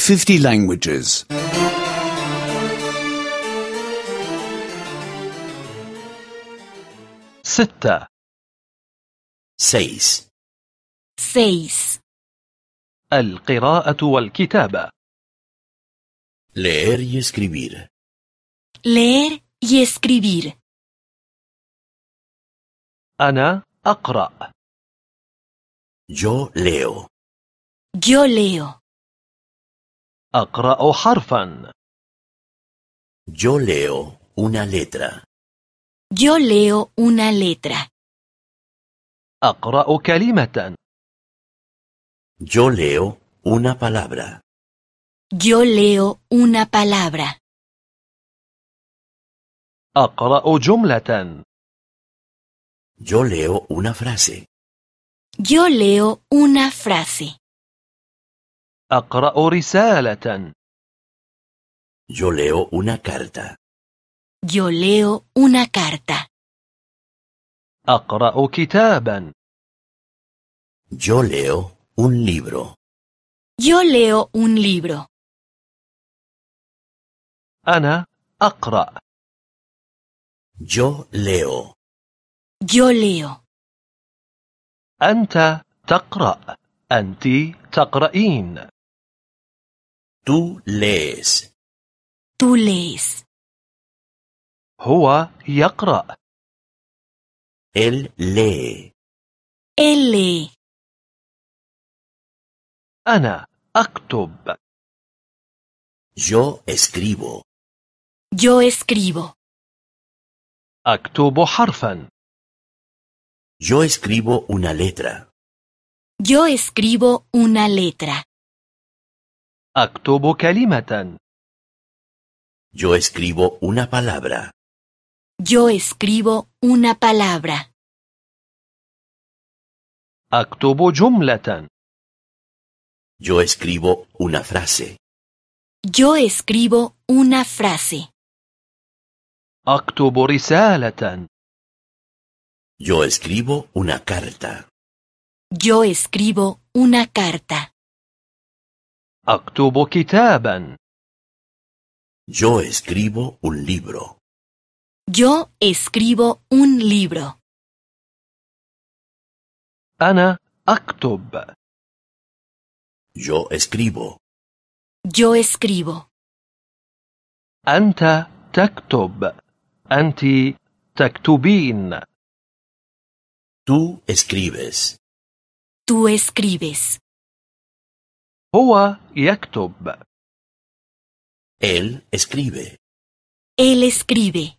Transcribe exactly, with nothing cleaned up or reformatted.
fifty languages. ستة. seis, seis. القراءة والكتابة. leer y escribir, Leer y escribir. أنا أقرأ. yo leo, Yo leo. أقرأ حرفا. yo leo una letra, Yo leo una letra. أقرأ كلمة. yo leo una palabra, Yo leo una palabra. أقرأ جملة. yo leo una frase, Yo leo una frase. أقرأ رسالة. yo leo una carta, Yo leo una carta. أقرأ كتابا. yo leo un libro, Yo leo un libro. أنا أقرأ. yo leo, Yo leo. أنت تقرأ. أنت تقرأين. tú lees, Tú lees. هو يقرأ. él lee, Él lee. أنا أكتب. yo escribo, Yo escribo. أكتب حرفا. yo escribo una letra, Yo escribo una letra. أكتب كلمة. yo escribo una palabra, Yo escribo una palabra. أكتب جملة. yo escribo una frase, Yo escribo una frase. أكتب رسالة. yo escribo una carta, Yo escribo una carta. أكتب كتابا. yo escribo un libro, Yo escribo un libro. أنا أكتب. yo escribo, Yo escribo. أنت تكتب. أنت تكتبين. tú escribes, Tú escribes. هو يكتب. él escribe. Él escribe.